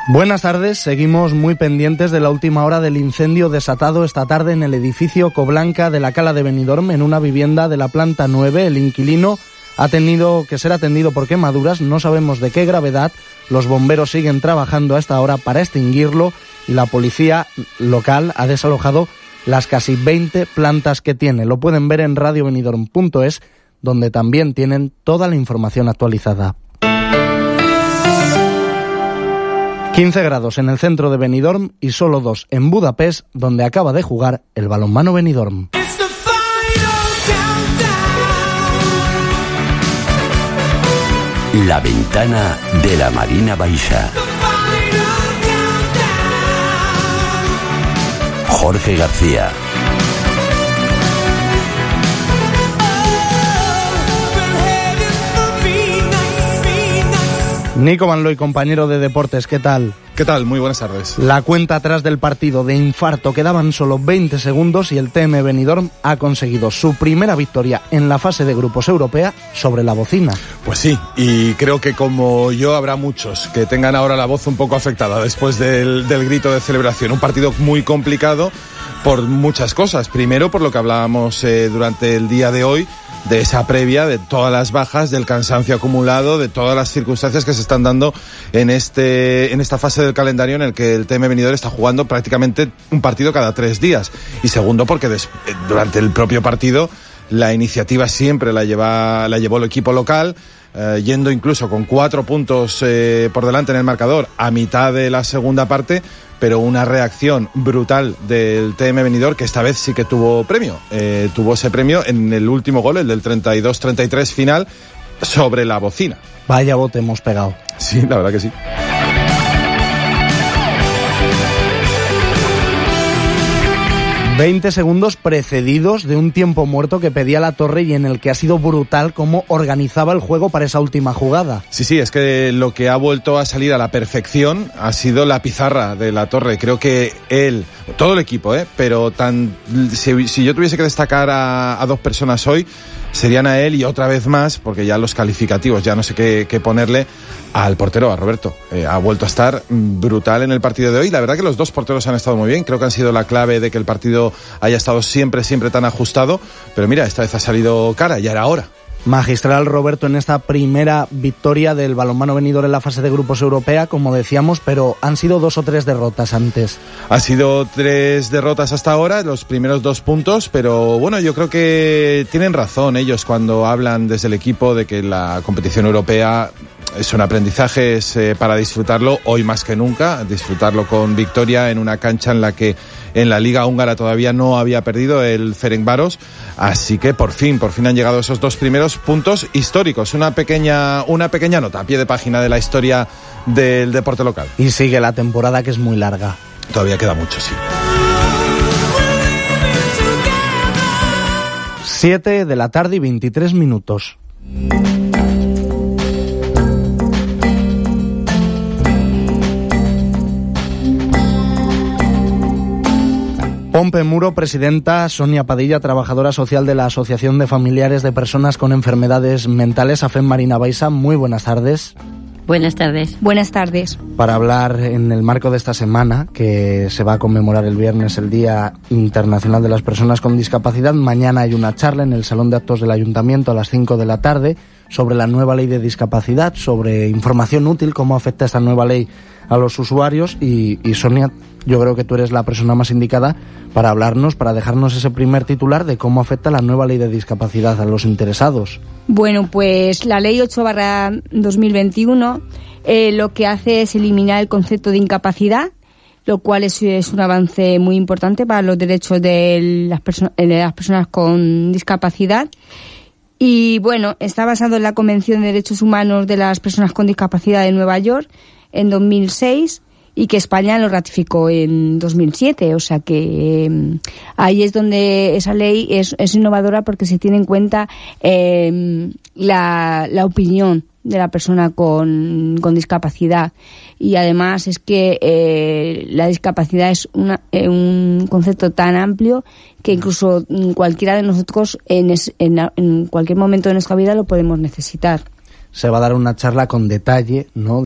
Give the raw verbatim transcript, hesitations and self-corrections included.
Buenas tardes, seguimos muy pendientes de la última hora del incendio desatado esta tarde en el edificio Coblanca de la Cala de Benidorm, en una vivienda de la planta nueve. El inquilino ha tenido que ser atendido por quemaduras, no sabemos de qué gravedad. Los bomberos siguen trabajando a esta hora para extinguirlo y la policía local ha desalojado las casi veinte plantas que tiene. Lo pueden ver en radio benidorm punto es, donde también tienen toda la información actualizada. quince grados en el centro de Benidorm y solo dos en Budapest, donde acaba de jugar el balonmano Benidorm. La ventana de la Marina Baixa. Jorge García. Nico Van Looy, compañero de deportes, ¿qué tal? ¿Qué tal? Muy buenas tardes. La cuenta atrás del partido de infarto, quedaban solo veinte segundos y el T M Benidorm ha conseguido su primera victoria en la fase de grupos europea sobre la bocina. Pues sí, y creo que como yo habrá muchos que tengan ahora la voz un poco afectada después del, del grito de celebración. Un partido muy complicado por muchas cosas. Primero, por lo que hablábamos eh, durante el día de hoy, de esa previa, de todas las bajas, del cansancio acumulado, de todas las circunstancias que se están dando en este en esta fase del calendario en el que el T M Benidorm está jugando prácticamente un partido cada tres días. Y segundo, porque des, durante el propio partido la iniciativa siempre la lleva la llevó el equipo local, eh, yendo incluso con cuatro puntos eh, por delante en el marcador a mitad de la segunda parte, pero una reacción brutal del T M Benidorm que esta vez sí que tuvo premio. Eh, tuvo ese premio en el último gol, el del treinta y dos treinta y tres final, sobre la bocina. Vaya bote hemos pegado. Sí, la verdad que sí. veinte segundos precedidos de un tiempo muerto que pedía la Torre y en el que ha sido brutal cómo organizaba el juego para esa última jugada. Sí, sí, es que lo que ha vuelto a salir a la perfección ha sido la pizarra de la Torre. Creo que él, todo el equipo, ¿eh? pero tan si, si yo tuviese que destacar a, a dos personas hoy, serían a él y otra vez más, porque ya los calificativos, ya no sé qué, qué ponerle, al portero, a Roberto. Eh, ha vuelto a estar brutal en el partido de hoy. La verdad que los dos porteros han estado muy bien. Creo que han sido la clave de que el partido haya estado siempre, siempre tan ajustado. Pero mira, esta vez ha salido cara, ya era hora. Magistral Roberto en esta primera victoria del balonmano Benidorm en la fase de grupos europea, como decíamos, pero han sido dos o tres derrotas antes. Ha sido tres derrotas hasta ahora, los primeros dos puntos, pero bueno, yo creo que tienen razón ellos cuando hablan desde el equipo de que la competición europea es un aprendizaje, es eh, para disfrutarlo hoy más que nunca, disfrutarlo con victoria en una cancha en la que en la Liga Húngara todavía no había perdido el Ferencváros, así que por fin, por fin han llegado esos dos primeros puntos históricos, una pequeña, una pequeña nota a pie de página de la historia del deporte local. Y sigue la temporada, que es muy larga. Todavía queda mucho, sí. siete de la tarde y veintitrés minutos. Pompe Muro, presidenta. Sonia Padilla, trabajadora social de la Asociación de Familiares de Personas con Enfermedades Mentales, AFEM Marina Baixa. Muy buenas tardes. Buenas tardes. Buenas tardes. Para hablar en el marco de esta semana, que se va a conmemorar el viernes, el Día Internacional de las Personas con Discapacidad, mañana hay una charla en el Salón de Actos del Ayuntamiento a las cinco de la tarde sobre la nueva ley de discapacidad, sobre información útil, cómo afecta esta nueva ley a los usuarios. Y, y Sonia, yo creo que tú eres la persona más indicada para hablarnos, para dejarnos ese primer titular de cómo afecta la nueva ley de discapacidad a los interesados. Bueno, pues la ley ocho barra dos mil veintiuno eh, lo que hace es eliminar el concepto de incapacidad, lo cual es, es un avance muy importante para los derechos de las, perso- de las personas con discapacidad. Y bueno, está basado en la Convención de Derechos Humanos de las Personas con Discapacidad de Nueva York en dos mil seis y que España lo ratificó en dos mil siete. O sea que eh, ahí es donde esa ley es, es innovadora, porque se tiene en cuenta eh, la, la opinión de la persona con, con discapacidad. Y además es que eh, la discapacidad es una, eh, un concepto tan amplio que incluso cualquiera de nosotros en, es, en, en cualquier momento de nuestra vida lo podemos necesitar. Se va a dar una charla con detalle, ¿no?,